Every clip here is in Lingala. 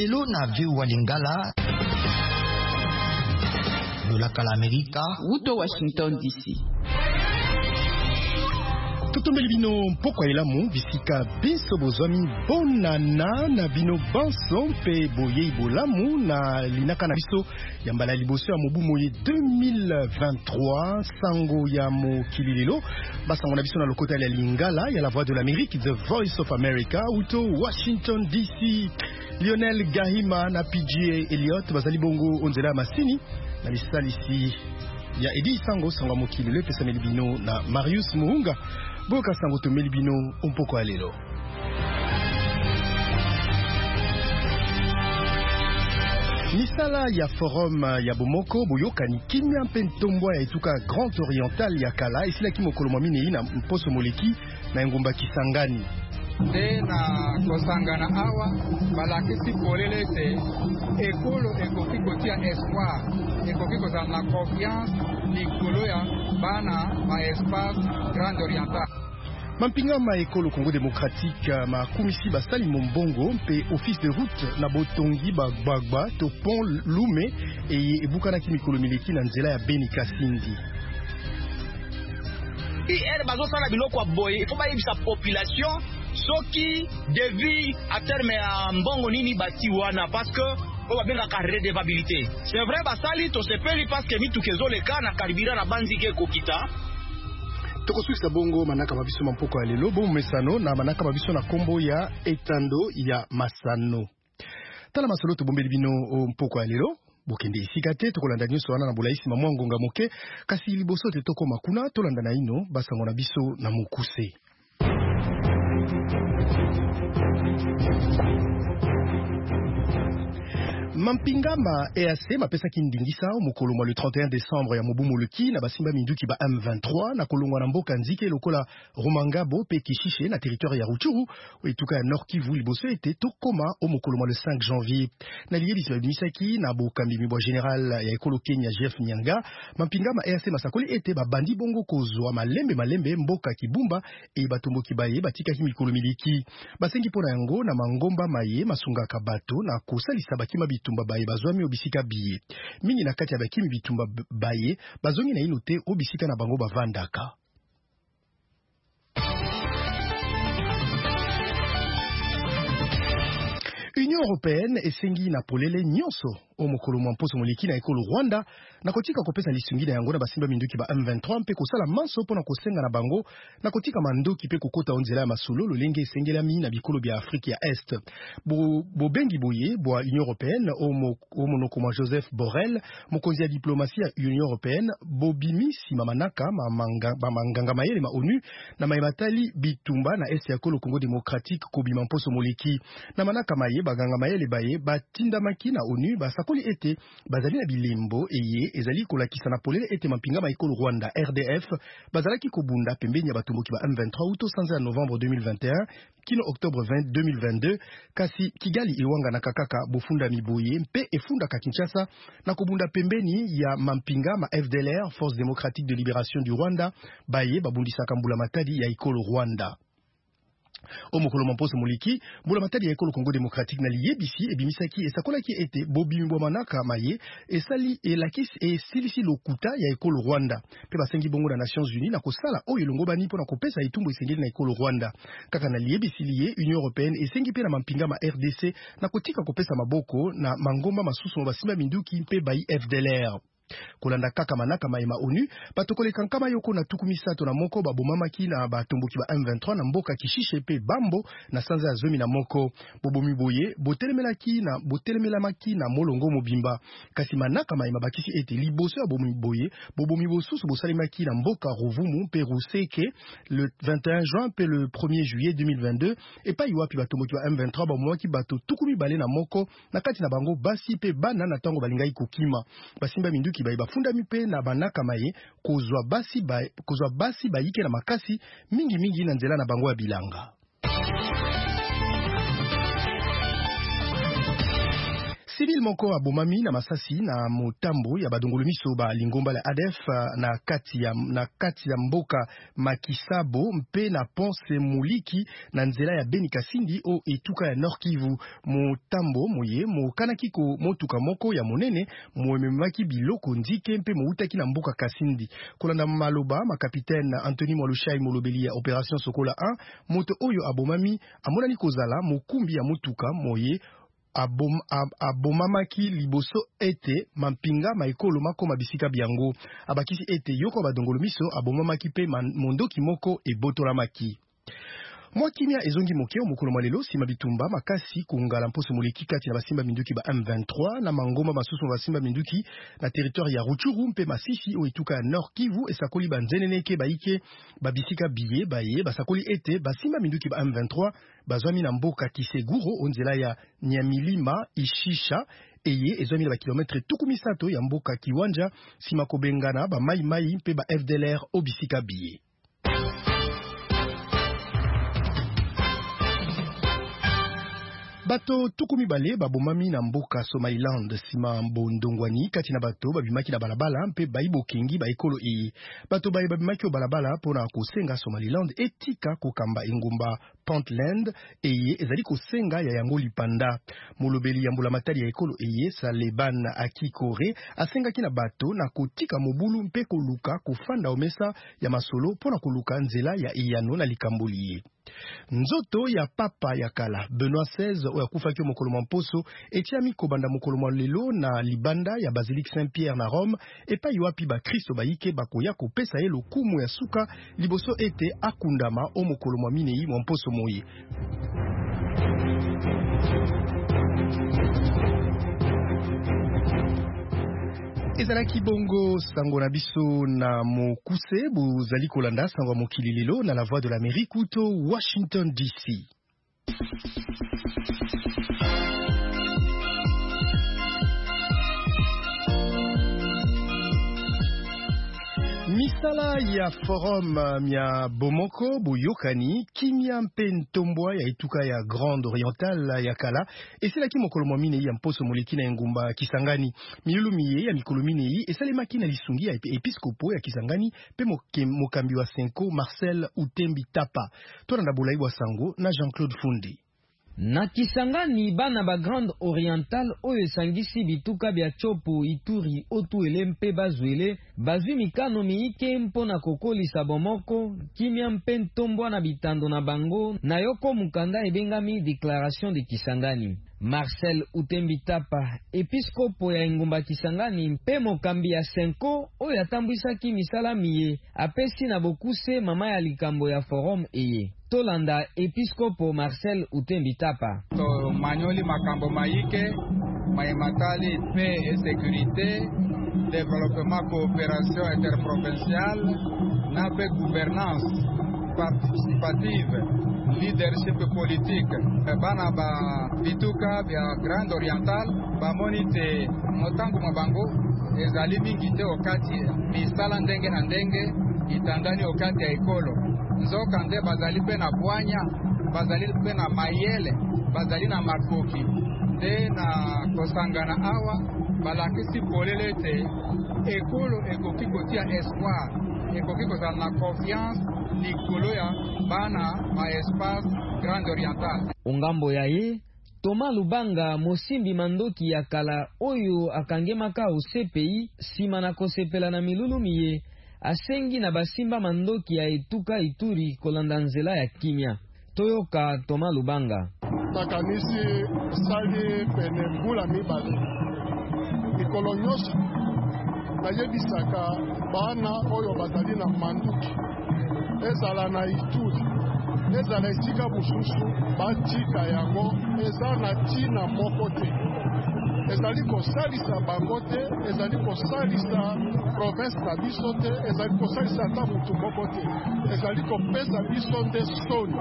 lelo na viu wa Lingala Lolaka la Amerika Uto Washington DC. Tutumbeli bino mpoko elamu bisika biso bozwami bonana na bino banso mpe boye bolamu na linaka na biso ya mbala liboso ya mobu moye 2023 sango ya mokili lelo basango na biso na lokota ya Lingala ya la voix de l'Amérique, the voice of America, uto Washington DC. Lionel Gahima na PGA Elliot bazali bongo onzela masini na misalisi ya Edi Sango sango mokili le pesa melibino na Marius Muhunga boka sango to melibino mpoko alelo. Misala ya forum ya bomoko boyoka ni kimia mpe ntombwa ya etuka Grand Oriental ya kala esila kimokolo mwamine na mposo moleki na ngumba Kisangani. Nde na kosangana awa balakisi polele te ekolo ekoki kotia espoir ekoki kozala na confiance likolo ya bana ma espace Grand Oriental. Mampinga ma ekolo Congo démocratique ma kumisi basali mombongo mpe office de route na botongi bagbagba to pont Lume e ebukana ki mikolo mileki na nzela ya Beni Kasindi. Elle bazosala biloko ya boye il faut bayebisa population soki devi à terme ya mbongo nini bati wana parce que on va bien la redevabilité. C'est vrai basali to sepeli parce que mitukezo leka na karibira na banzike kokita. Tokosuisa bongo manaka mabiso mampoko ya lelo bo mesano na manaka mabiso na kombo ya etando ya masano. Tala masolo to bombeli bino mpoko ya lelo. Bokende isika te tokolanda nyonso wana na bolaisi mamwangonga moke kasi liboso te toko makuna tolanda na ino basango na biso na mokuse. Mampingama EAC mapesa kindingisa mokolo mwa le 31 décembre ya mobu moleki na basimba minduki ba M23 na kolongwa na mboka nzike lokola Rumangabo pe Kishishe na territoire ya Rutshuru etuka ya Nord Kivu liboso ete tokoma o mokolo mwa le 5 janvier na liyebisi misaki na bokambi mibwa général ya ekolo Kenya Jeff Nyanga. Mampingama EAC masakoli ete babandi bongo kozwa malembe mboka Kibumba e batomboki baye batika ki mikolo miliki basengi pona yango na mangomba maye masunga kabato na kosalisa bakima bitumba baye bazwami obisika biye mingi na kati ya bakimi bitumba baye bazongi na inote obisika na bango bavandaka. Union européenne esengi na polele nyonso o mokolo mwa mposo moleki na ekolo Rwanda na kotika kopesa lisungi na yango na basimba minduki ba M23 mpe kosala manso pona kosenga na bango na kotika mandoki mpe kokota onzela ya masolo lolenge esengelami na bikolo bya Afrika ya Est. Bobengi boye bwa Union européenne o monoko mwa Joseph Borrell mokonzi ya diplomatie ya Union européenne bobimi sima manaka manganga mayele ma ONU na mayematali bitumba na Est ya kolo Congo démocratique kobima mposo moleki na manaka maye baganga mayele baye batindamaki na ONU basakoli ete bazali na bilembo eye ezali kolakisa na polele ete mampinga maikolo Rwanda RDF bazalaki kobunda pembeni ya batomboki ba M23 uto sanza ya novembre 2021 kino octobre 2022 kasi Kigali ewanga na kakaka bofunda miboye mpe efunda ka Kinshasa na kobunda pembeni ya mampinga ma FDLR Force démocratique de libération du Rwanda baye babundisaka mbula matadi ya ikolo Rwanda. O mokolo mposo moliki mbula matadi ya ekolo Congo démocratique na liyebisi ebimisaki esakolaki ete bobimbo manaka maye esali elakisi esilisi lokuta ya ekolo Rwanda pe basengi bongo na Nations Unies na kosala oyo longo bani pona kopesa itumbu esengeli na ekolo Rwanda kaka na liyebisi liye Union européenne esengi pe na mampinga ma RDC na kotika kopesa maboko na mangomba masusu basimba minduki mpe bai FDLR. Kolanda kaka manaka maema ONU batokole kankama yoko na tukumisato na moko babomamaki na batomboki ba M23 na mboka Kishishe pe Bambo na sanza ya zomi na moko bobomi boye botelemelamaki na molongo mobimba kasi manaka maema bakisi ete liboso ya bobomi bosusu bosalimaki na mboka Ruvumu pe Ruseke le 21 juin pe le 1er juillet 2022 et pa iwapi batomboki ba M23 babomaki bato tukumi bale na moko na kati na bango basi pe bana na tango balingai kokima basimba minduki bayi bafundami pe na banaka maye kozwa basi bayike na makasi mingi na nzela na bango ya bilanga. civil moko abomami na masasi na motambo ya badongolo miso ba lingomba la ADF na kati ya mboka Makisabo mpe na Ponce Muliki na nzela ya Beni Kasindi o etuka ya Nord Kivu. Motambo moye mokanaki ko motuka moko ya monene moememaki biloko ndike mpe moutaki na mboka Kasindi. Kolanda maloba makapitaine Anthony Mwalushai molobeli ya Operation Sokola 1, moto oyo abomami amonani kozala mokumbi ya motuka moye abomamaki liboso ete mampinga maekolo makoma bisika biango. Abakisi ete yoko badongolo miso abomamaki pe mondoki moko ebotolamaki. Mwa kimia ezongi mokeo mokolo malelo sima bitumba makasi kungala mposo moleki kati na basimba minduki ba M23 na mangoma masusu basimba minduki na territoire ya Ruchuru mpe Masisi o etuka ya Nord Kivu esakoli banzeneneke baike babisika biye baye basakoli ete basimba minduki ba M23 bazwami na mboka Kiseguro onzela ya Nyamilima Ishisha eye ezwami na bakilometre tukumisato ya mboka Kiwanja sima kobengana ba mai mpe ba FDLR obisika biye. Bato tukumi bale babomami na mboka Somaliland sima mbondongwani kati na bato babimaki na balabala mpe baibo kingi ba ekolo e. Bato baye babimaki o balabala pona kosenga Somaliland etika kokamba engumba Puntland eye ezali kosenga ya yango lipanda. Molobeli ya mbula matali ya ekolo eye Saleban Akikore asenga kina bato na kotika mobulu mpe koluka kofanda omesa ya masolo pona koluka nzela ya iyano na likamboli. Nzoto ya papa ya kala Benoît XVI oya kufaki mokolo mposo etiami kobanda mokolo lelo na libanda ya Basilique Saint-Pierre na Rome epa yoapi ba Kristo baike bakoya kopesa ye lokumu ya suka liboso ete akundama o mokolo minei mposo moyi. Ezalaki bongo sango na biso na mokuse bozali kolanda sango mokili lelo na la voix de l'Amérique uto Washington DC. Misala ya forum mia bomoko boyokani kimia mpe ntombwa ya etuka ya Grande Orientale ya kala eselaki mokolo mwamine ya mposo moleki na engumba Kisangani. Milulu miye ya mikolo minei esalemaki na lisungi ya episkopo ya Kisangani pe mokambi wa Senko Marcel Utembi Tapa. Tolanda bolai bwa sango na Jean-Claude Fundi. Na Kisangani bana ba Grande Orientale oyo sangisi bituka bya Chopo Ituri otuele mpe bazwele bazwi mikano miike mpona kokolisa bomoko kimia mpe ntombwa na bitando na bango na yoko mukanda ebengami Déclaration de Kisangani. Marcel Utembi Tapa, episkopo ya engumba Kisangani mpe mokambi ya Senko oyo atambwisaki misala miye apesi na bokuse mama ya likambo ya forum eye. Tolanda episkopo Marcel Utembi Tapa. To manyoli makambo maike, maimatali paix et sécurité, développement coopération interprovinciale, na paix gouvernance participative, leadership politique. Bana ba bituka bya Grande Orientale bamonite motangu mabango ezali mingi te okati misala ndenge na ndenge itandani okati ya ekolo. Nzoka nde bazali pe na bwanya, bazali pe na mayele, bazali na makoki nde na kosangana awa balakisi polele te ekolo ekoki kotia espoir, ekoki kozala na confiance likolo ya bana ma espace Grande Orientale. Ongambo ya ye Thomas Lubanga mosimbi mandoki ya kala oyo akangemaka o CPI sima na kosepela na milulu miye asengi na basimba mandoki ya etuka Ituri kolanda nzela ya kimia. Toyoka Thomas Lubanga. Takanisi sali pene mbula mibale mikolo nyonso nayebisaka bana oyo bazali na manduki ezala na Ituri ezala esika mosusu batika yango eza na ntina moko te, ezali kosalisa bango te, ezali kosalisa province na biso te, ezali kosalisa ata mutu moko te, ezali kopesa biso nde soni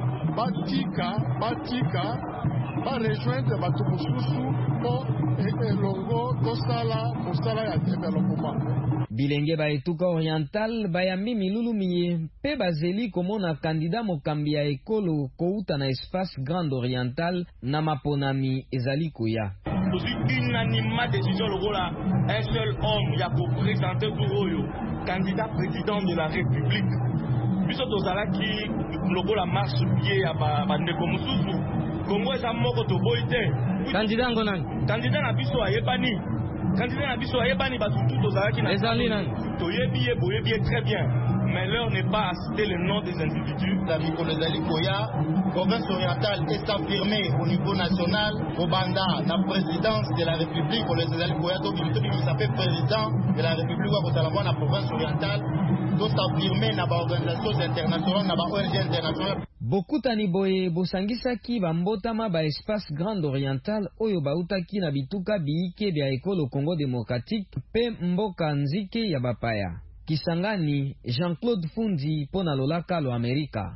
batika barejoindre bato mosusu po elongo tosala mosala ya developement. Bilenge ba etuka Oriental bayambi milulu miye mpe bazeli komona kandida mokambi ya ekolo kouta na espace Grande Orientale na maponami ezali koya. unanimement décision le rôle un seul homme qui a présenté pour eux candidat président de la République. Biso tozala ki logo la marche pied à bandeko mususu Congo eza moko to boite candidat ngonani candidat na biso ayebani basutu tozala ki na ezali nani to yebi très bien, mais l'heure n'est pas à citer le nom des individus. La Mikolezali Koya, province orientale est affirmée au niveau national. Obanda, la présidence de la République, Kolezali Koya, donc il s'appelle président de la République de la province orientale, donc affirmé dans l'organisation internationale, dans l'ONG internationale. Bokutani boye bosangisaki bambotama ba espace Grande Orientale oyo bautaki na bituka biike bya ekolo Congo Démocratique pe mboka nzike ya bapaya. Kisangani, Jean-Claude Fundi pona lolaka lo Amerika.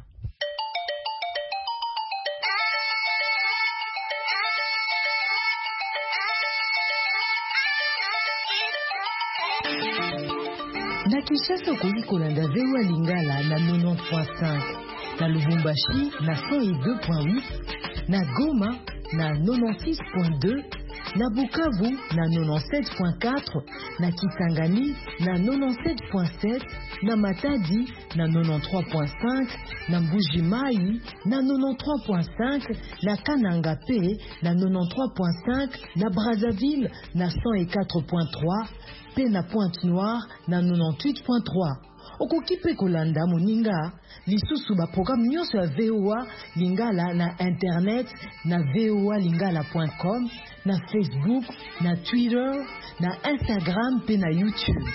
Na Kinshasa okoli kolanda VOA Lingala na 90.5, na Lubumbashi na 102.8, na Goma na 96.2, na Bukavu na 97.4, na Kisangani na 97.7, na Matadi na 93.5, na Mbuji-Mayi na 93.5, na Kananga pe na 93.5, na Brazzaville na 104.3, pe na Pointe-Noire na 98.3. Okoki pe kolanda moninga lisusu ba programme nyonso ya VOA Lingala na internet na voalingala.com, na Facebook, na Twitter, na Instagram pe na YouTube.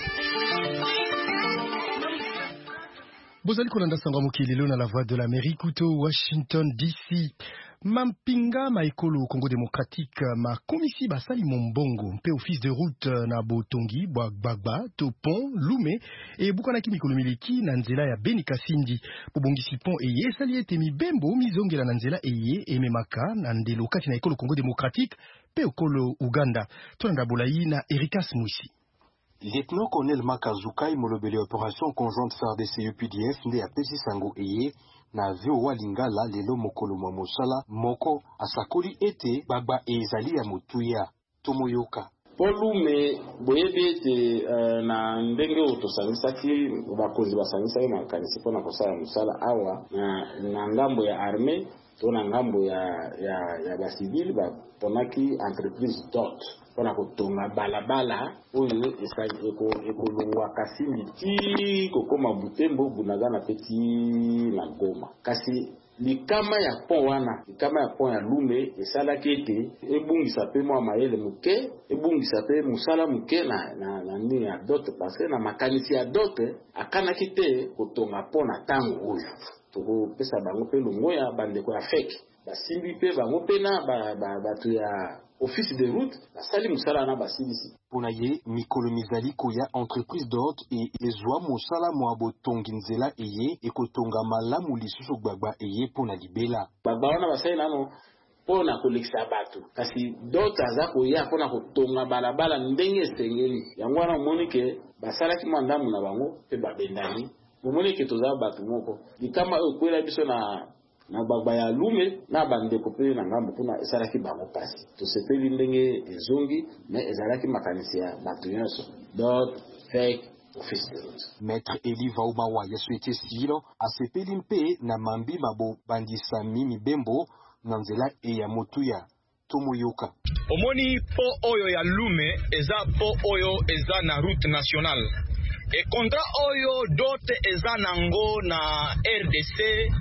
Bozali kolanda sangwa mokili lelo na la voix de l'Amérique uto Washington DC. Mampinga maekolo Congo Démocratique ma komisi basali mombongo mpe office de route na Botongi Gbagba to pont Lume e bukanaki mikolo mileki na nzela ya Beni Kasindi pobongisi pont eye esali ete mibembo mizongela na nzela eye ememaka na ndelo kati na ekolo Congo Démocratique pe okolo Uganda. Tolanda bolai na Erikas Mwisi. Lieutenant-colonel Makazukai molobele opération conjointe FARDC UPDF nde apesi sango eye na VOA Lingala lelo mokolo mwa mosala moko asakoli ete Gbagba ezali ya motuya tomoyoka. Polume boyebi ete na ndenge otosangisaki bakonzi basangisaki makanisi mpona kosala mosala awa na ngambo ya armée to na ngambo ya basivile baponaki entreprise DOT mpona kotonga balabala oyo ekolongwa Kasindi ti kokoma Butembo Bunagana pe ti na Goma. Kasi likama ya pont wana, likama ya pont ya Lume esalaki ete ebungisa pe mwa mayele muke, ebungisa pe musala muke na nini ya DOT parce na makanisi ya DOT akanaki te kotonga pont na tango oyo. Tokopesa bango pe longoya bandeko ya feke basimbi pe bango pe na bato ya office de route basali musala na basilisi pona ye mikolo mizali koya entreprise d'hôte et ezwa mosala mwa botongi nzela eye ekotonga malamu lisusu Gbagba eye pona libela Gbagba wana basali nano pona kolekisa bato kasi DOT aza koya pona kotonga balabala ndenge esengeli yango wana omoni ke basalaki mandamu na bango pe babendani omoni ke toza bato moko likama oyo kwela biso na Gbagba ya Lume na bandeko pe na ngambo kuna esalaki bango pasi tosepeli ndenge ezongi mais ezalaki makanisi ya bato nyonso DOT fake office de route. Maître Eli Vaubawa ya souhaité silo asepeli mpe na mambi mabo bandisa mimi bembo na nzela e ya motuya tomoyoka. Omoni po oyo ya Lume eza po oyo eza na route nationale e contrat oyo DOT eza nango na RDC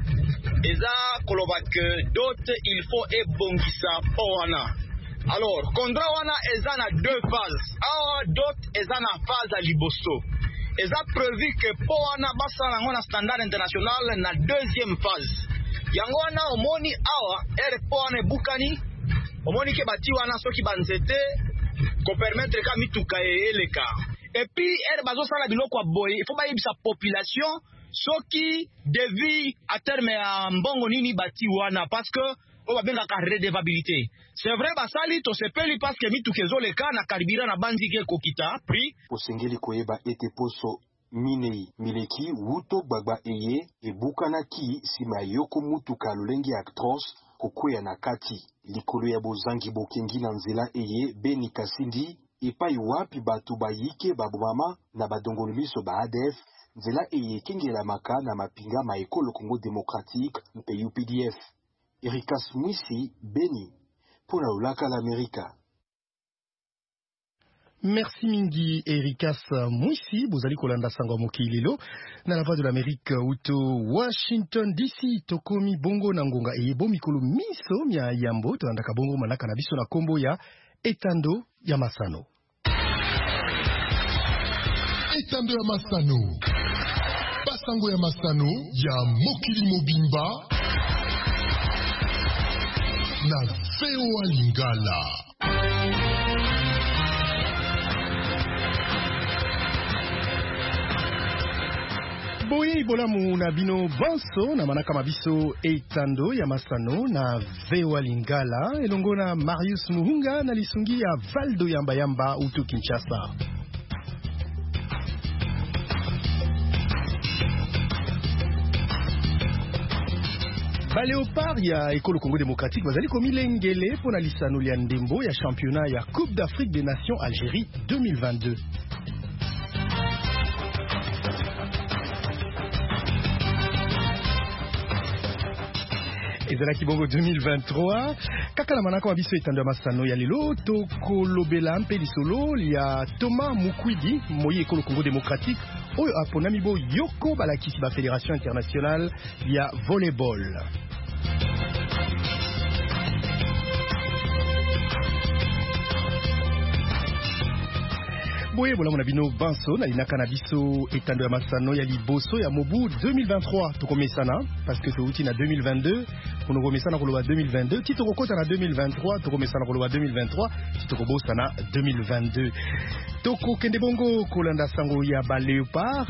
eza koloba que DOT il faut ebongisa po wana. Alors contrat wana eza na deux phases. Awa DOT eza na phase ya liboso eza prévu que po wana basala nango na standard international na deuxième phase. Yango wana omoni awa po wana ebukani omoni ke bati wana soki banzete ko permettre ka mituka eleka. Et puis bazosala biloko ya boye il faut bayebisa population soki devi à terme ya mbongo nini bati wana parce que on va bien la redevabilité. C'est vrai basali to sepeli parce que mituka ezoleka na carburant na banzi ke kokita prix osengeli koyeba ete poso minei mileki wuto Gbagba eye ebukanaki sima yoko mutuka lolenge actros kokwea na kati likolo ya bozangi bokengi na nzela eye Beni Kasindi epai wapi batu bayike babomama na badongolo miso ba ADF nzela eye kengelamaka na mapinga ma ekolo Congo Démocratique mpe UPDF. Ericas Mwisi, Beni, pour la Olaka l'América. Merci mingi Ericas Mwisi, bozali kolanda sango mokililo na la voix de l'Amérique uto Washington DC tokomi bongo na ngonga eyebo mikolo miso mya yambo tolandaka bongo manaka na biso na kombo ya Etando ya Masano. Etando ya Masano. Basango ya Masano ya mokili mobimba na VOA Lingala. Boye ibolamu na bino banso na manaka mabiso Etando ya Masano na VOA Lingala elongo na Marius Muhunga na lisungi ya Valdo Yamba Yamba uto Kinshasa. Ba Léopard ya École Congo Démocratique bazali komilengele pona lisano ya ndembo ya championnat ya Coupe d'Afrique des Nations Algérie 2022. Ezalaki bongo 2023 kaka na manaka mabiso Etando ya Masano ya lelo tokolobela mpe lisolo ya Thomas Mukwidi moyi École Congo Démocratique oyo aponami bo yoko balakisi ba Fédération Internationale ya Volleyball. Boye bola mona bino banso na linaka na biso Etando ya Masano ya liboso ya mobu 2023 tokomesana parce que touti na 2022 pour nous komesana koloba 2022 ti tokokota na 2023 tokomesana koloba 2023 ti tokobosa na 2022 toko kende bongo kolanda sango ya ba Léopard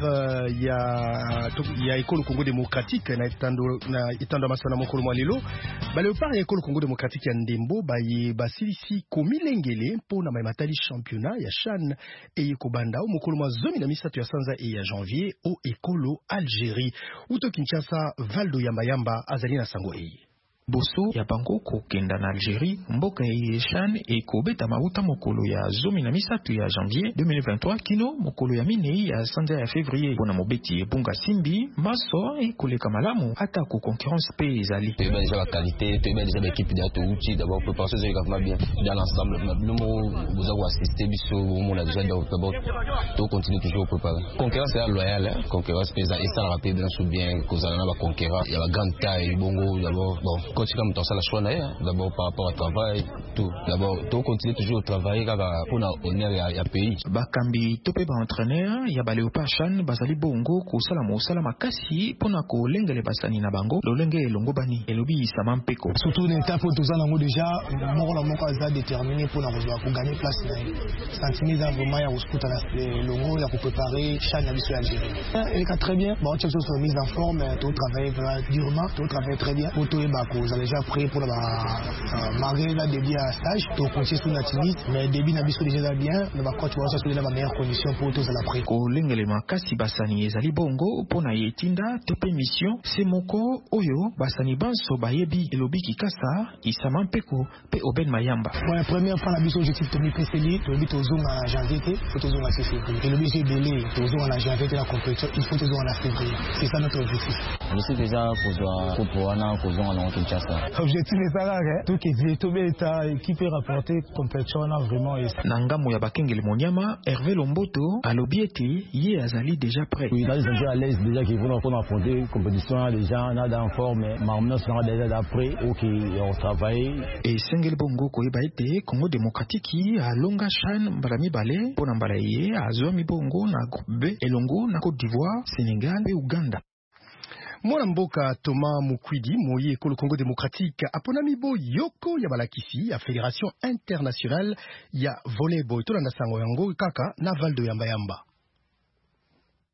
ya École Congo Démocratique na Etando ya Masano mokolo mwa lelo ba Léopard ya École Congo Démocratique ya ndembo baye basilisi komilengele mpona matali championnat ya CHAN eye kobanda o mokolo mwa 13 ya sanza e ya janvier o ekolo Algérie uto Kinshasa Valdo Yamba Yamba azali na sango eye boso ya bango kokenda na Algérie mboka ya CHAN ekobeta mauta mokolo ya 13 ya janvier 2023 kino mokolo ya minei ya sanza ya février pona mobeti ebunga simbi maso ekoleka malamu ata ko concurrence pe ezali toyeba déjà la qualité toyeba déjà l'équipe de Touti d'abord préparation c'est vraiment bien dans l'ensemble nous vous avez assisté biso on a déjà d'abord to continue toujours préparer concurrence est loyale concurrence pesa et ça rapide dans bien kozala na ba concurrent ya la grande taille bongo d'abord bon quand tu comme dans ça la choix d'abord par rapport au travail tout d'abord to continue toujours au travail pour na honneur ya pays bakambi tope ba entraîneur ya ba Léopard CHAN bazali bongo ko sala mosala makasi pona ko lengele basani na bango lolenge elongo bani elobi sama mpeko surtout une étape où tozana ngo déjà moko la moko za déterminé pour gagner place na sentimiza vraiment ya uskuta na longo ya préparer CHAN na biso Algérie et très bien bon tu as mise en forme tout travailler durement tout travailler très bien pour tout vous avez déjà prêt pour malgré la début à stage to continuer sur l'activité mais début na biso déjà bien na ba coach wa sur la meilleure condition pour tous à la prêt ko lengele makasi basani ezali bongo pona yetinda tepe mission semoko oyo basani banso bayebi elobi kikasa isama mpeko pe Oben Mayamba bon la première fois na biso objectif to mi peseli to bi to zonga en janvier faut to zonga en février et le budget belé to zonga en janvier la compétition il faut to zonga en février c'est ça notre objectif je sais déjà pour pouvoir ko zonga en Kinshasa objectif est ça là tout qui dit to beta équipe rapporter compétition na vraiment nangamo ya bakengele monyama Hervé Lomboto alobieti ye azali déjà prêt oui là ils sont déjà à l'aise déjà qu'ils vont affronter compétition déjà on a en forme mais maintenant sera déjà d'après OK on travaille et sengel bongo ko ete Congo Démocratique a longa CHAN balami balé pona mbalaye azwa mi bongo na groupe B elongo na Côte d'Ivoire Sénégal et Uganda. Mwana mboka Thomas Mukwidi moyi École Congo Démocratique aponami bo yoko ya balakisi ya Fédération Internationale ya Volleyball tolanda sango yango kaka na Valdo Yamba Yamba.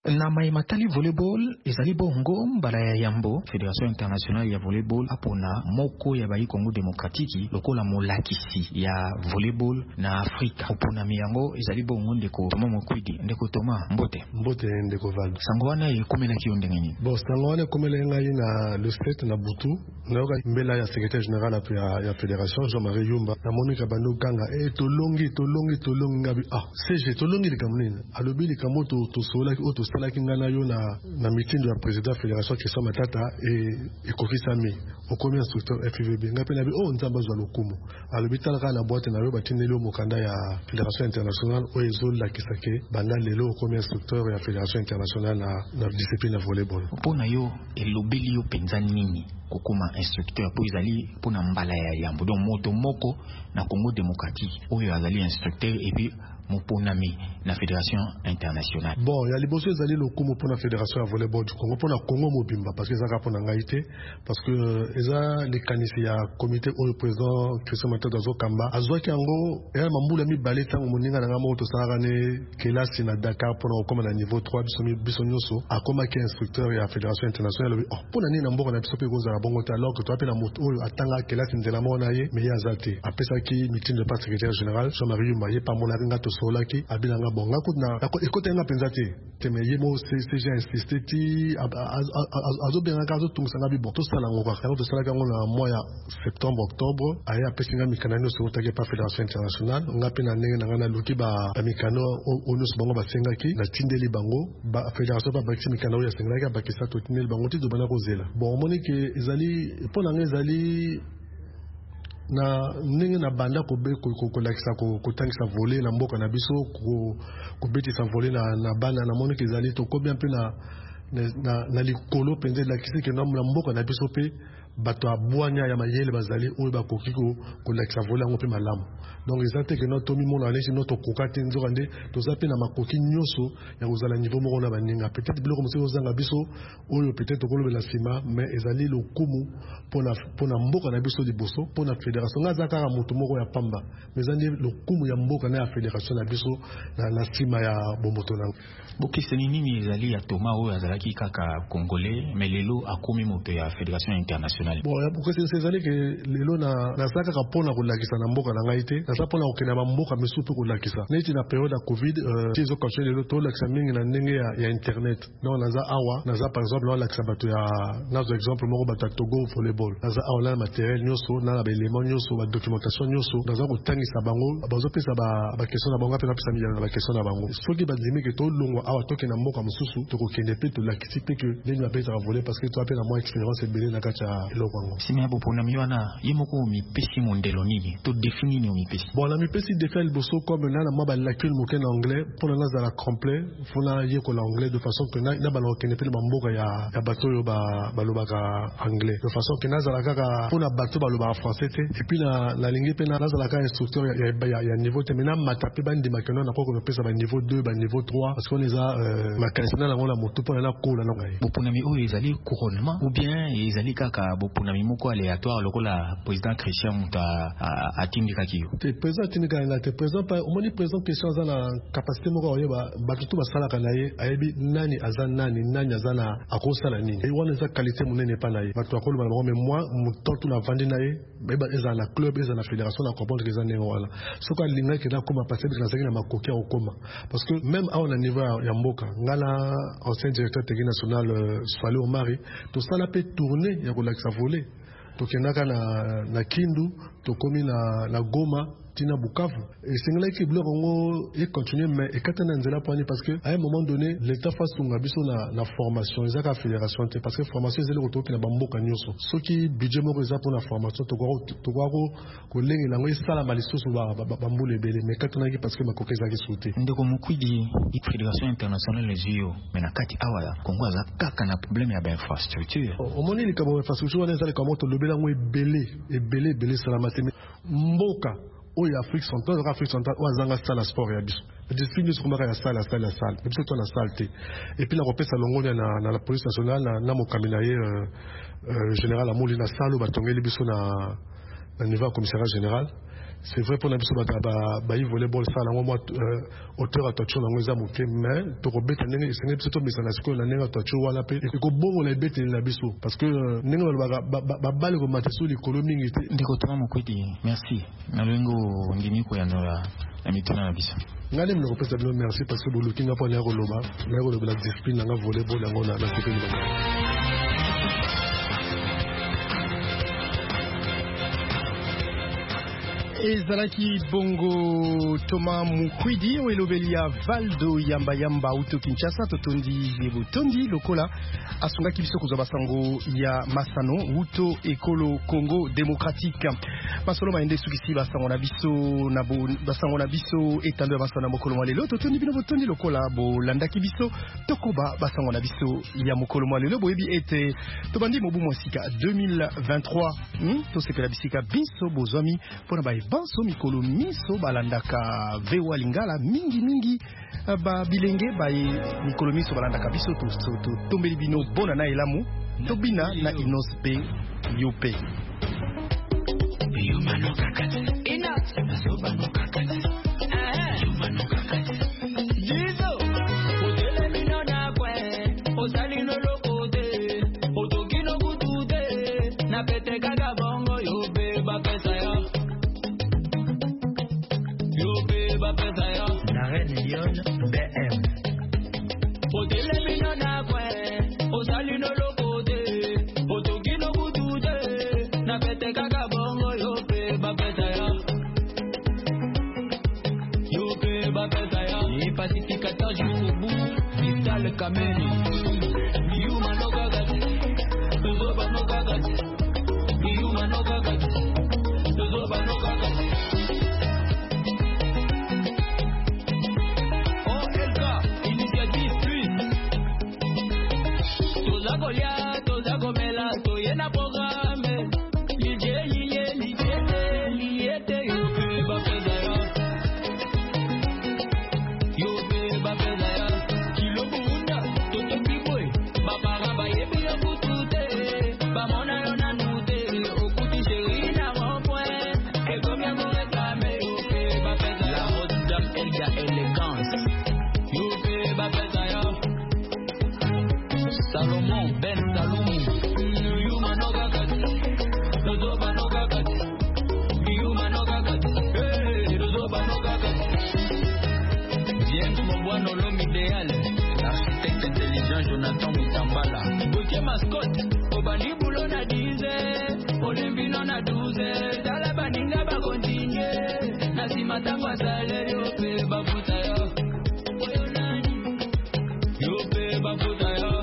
na matali volleyball ezali bongo mbala ya yambo Fédération internationale ya volleyball apona moko ya bayi Congo démocratique lokola molakisi ya volleyball na Afrika opona miyango ezali bongo ndeko Toma Mokwidi ndeko Toma mbote ndeko Val sango wana ekomela kiyo ndenge nini bon sango wana ekomela ngai na le 7 na butu nayoka mbela ya secrétaire général ya fédération Jean-Marie Yumba na monika bando kanga tolongi ngabi CG tolongi likamnene alobi likamoto to solaki to salaki ngana yo na meeting de la président fédération Christian Matata et Kofi Sami okomi instructeur FVB ngapi na bi nzamba zwa lokumu alobi talaka na boîte na yo batineli o mokanda ya fédération internationale o ezola kisake banda lelo okomi instructeur ya fédération internationale na discipline ya volleyball pona yo elobeli yo penza nini kokoma instructeur po ezali pona mbala ya yambo donc moto moko na Congo démocratique oyo azali instructeur et puis moponami na fédération internationale. Bon, ya liboso ezali lokumu pona fédération ya volleyball du Congo pona Congo mobimba parce que ezaka pona ngaite parce que eza les kanisi ya comité au président Christian Matata zo kamba azwaki yango ya mambula mi baleta moninga na moto salaka ne kelasi na Dakar pona okoma na niveau 3 biso nyoso akoma ki instructeur ya fédération internationale pona ni na mboka na biso pe goza na bongo alors que toi pe na moto oyo atanga kelasi ndela mona ye mais yazate apesaki meeting de pas secrétaire général Jean-Marie Yumba ye pa mona nga to solaki abilanga bonga kuna ekote nga penzate teme yemo CG insisté ti azo benga kazo tungsanga bi bon to sala ngoko ka to sala kango na mois ya septembre octobre aya pesinga mikanano so take pa fédération internationale nga pe na ndenge na ngana luki ba mikano onu so bango basengaki na tindeli bango ba fédération ba bakisi mikano ya sengaka bakisa to tindeli bango ti do bana ko zela bon moni ke ezali pona nga ezali na ndenge na banda kolakisa kotangisa voler na mboka na biso kobetisa voler na bana na moni kezali tokomi mpe na likolo mpenza elakisi ke na mboka na biso mpe bato abwanya ya mayele bazali oyo bakoki kolakisa voler yango mpe malamu donc eza te ke no tomi mona nesi no tokoka te nzoka nde toza mpe na makoki nyonso ya kozala niveau moko na baninga peut-être biloko mosusu ozanga biso oyo peut-être tokolobela nsima mais ezali lokumu mpona mboka na biso liboso mpona fédération nga aza kaka moto moko ya pamba mais eza nde lokumu ya mboka na ya fédération na biso na nsima ya bomoto nango bokeseni nini ezali ya Toma oyo azalaki kaka congolais mais lelo akomi moto ya fédération internationale bon bokeseni ezali ke lelo naza kaka mpona kolakisa na mboka na ngai te naza mpona kokende na mboka misusu mpe kolakisa neti na periode ya covid ti ezokontinue lelo tolakisa mingi na ndenge ya internet donc naza awa naza par exemple naolakisa bato ya nazo exemple moko bato ya Togo volleyball naza awa na materiel nyonso na baelema nyonso badocumentation nyonso naza kotangisa bango bazopesa bakestion na bango mpe napesa miyano na bakestion na bango soki bandimi ke tolongwa awa toke na mboka mosusu tokokende mpe tolakisi mpe ke ndenge bapesaka voler parce que toa mpe na mwa expérience ebele na kati ya eloko yango sima ya boponami wana ye moko omipesi mondelo nini to defini ni omipesi bon na mipesi defi liboso comme na mwa balacune moke na anglais mpona nazala complet fona yekola anglais de façon que na bana kokende mpe na bamboka ya bato oyo balobaka anglais de façon que nazala kaka mpona bato balobaka français te epuis nalingi mpe nazala kaka instructeur ya niveau te maintenant mata mpe bandimaka no nakoki kopesa baniveau 2 baniveau 3 parce qu'on eza makanisi na nango na motu mpona nakola na ngai boponami oyo ezali couronnement ou bien ezali kaka boponami moko aléatoire lokola président Christian moto atindikaki yo te président atindikaka nga te président omoni président Christian aza na capacité moko aoyeba bato to basalaka na ye ayebi nani aza nani aza na akosala nini wana eza qualité monene epa na ye bato akoloba na bango mais moi motantu navandi na ye bayeba ezala na club ezala na fédération na comprendre eza ndenge wana soki alingaki nakoma parce que nazalaki na makoki ya kokoma parce que même awa na niveau ya mboka nga na ancien directeur technique national Swale Omari tosala mpe tournée ya kolakisa voler tokendaka na Kindu tokomi na Goma tina Bukavu esengelaki biloko yango econtinue mais ekata na nzela poani parce que à un moment donné l'état fasunga biso na formation ezaka fédération te parce que formation ezali kotoki na bamboka nyonso soki budget moko eza mpona formation tokoka kolengela yango esalama lisusu bambula ebele mais katanaki parce que makoki ezalaki su te ndeko Mokwidi fédération internationale ezio mais na kati awa Congo aza kaka na problème ya bainfrastructure omoni likambo ya infrastructure wana eza likambo tolobela yango ebele salama te mboka oyo Afrique centrale oyo azanga sala sport ya biso district nyonso komaka ya sala mais biso to na sale te et puis nakopesa longoni na la police nationale na mokambi na ye général Amoli na sala oyo batongeli biso na niveau ya commissariat général c'est vrai pour n'importe quoi bah volleyball ça là moi auteur attention dans les amours mais to robeta nene c'est n'est plutôt mais ça n'a ce que la nene attention wala pe et ko bon la bête la biso parce que nene ba balle ko mataso les colombing ndiko tuma mokwiti merci na lengo ngini ko yanola na mituna na biso ngale mlo pesa bien merci parce que boluki nga pa na roloba la discipline nga volleyball nga na ko pe ezalaki bongo Thomas Mukwidi oelobelia Valdo Yamba Yamba uto Kinshasa totondi botondi lokola asungaki biso kozwa basango ya masano uto ekolo Congo démocratique masolo maende sukisi basango na biso etando ya masano mokolo malelo totondi bino botondi lokola bolandaki biso tokoba basango na biso ya mokolo malelo boyebi ete tobandi mobu mosika 2023 tosepela bisika biso bozwami pona ba banso mikolo miso balandaka vewa lingala mingi ba bilenge ba mikolo miso balandaka biso to tombeli bino bona na elamu tobina na inospe yope yumano kakati inat sobano kakati yumano kakati jizo otele bino na kwe osali no lokote otokino kutude na pete kaga bongo yope ba pesa ya la reine Lyon BM Odele minona kwe Osali no lokote Otokino kutude Na pete kaka bongo yope bapeta ya Yope bapeta ya Ye pacificateur jusqu'au bout Vital Kameni Yuma no kagati Tozoba no kagati Yuma no kagati Tozoba no kagati Toza komela toyena programme liete yope bapeza ya kilo bunda toto pibwe babara bayebi ya kutute bamona yo na nute okuti chéri na rond-point et comme ya mo réclame yope bapeza la haute dame Elga élégance yope bapeza ya Salomon Ben Salomon Yuma no gagati Dozoba no gagati Yuma no gagati Dozoba no gagati James Mobuano l'homme idéal l'architecte intelligent Jonathan Mutambala Boke mascotte Obani boulot na 10 Olimbino na 12 Dala baninga ba continue Nasima tangwa sale yope bafuta yo Yope bafuta yo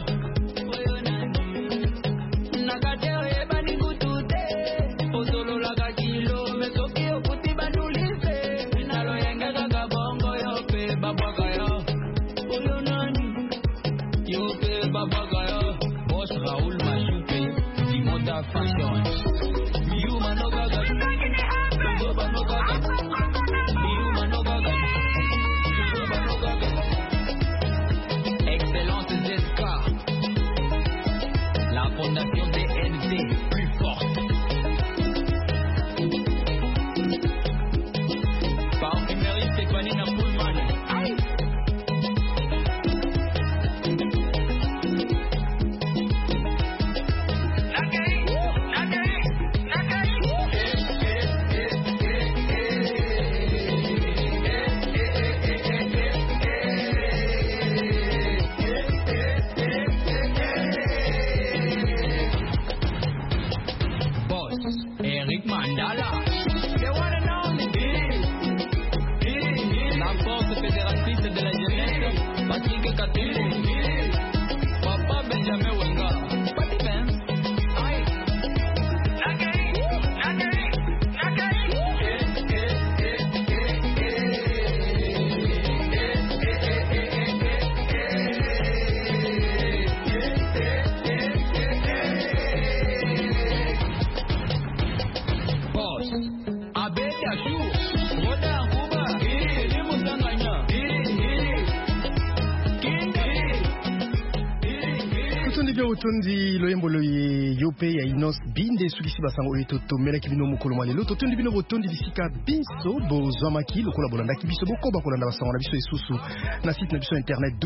botondi bia botondi loyembo loye yope ya Inos Binde sukisi basango etoto melaki bino mokolo mwa lelo totondi bino botondi bisika biso bozwamaki lokola bolandaki biso bokoba kolanda basango na biso esusu na site na biso internet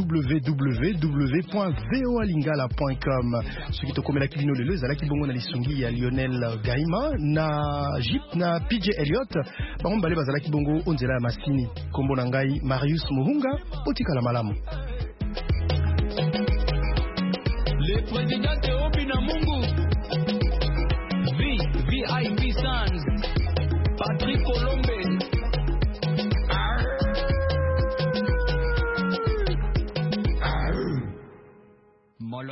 www.voalingala.com soki tokomelaki bino lelo ezalaki bongo na lisungi ya Lionel Gaima na Jip na PJ Elliot bango mbale bazalaki bongo onzela ya masini kombo na ngai Marius Muhunga otikala malamu. Le président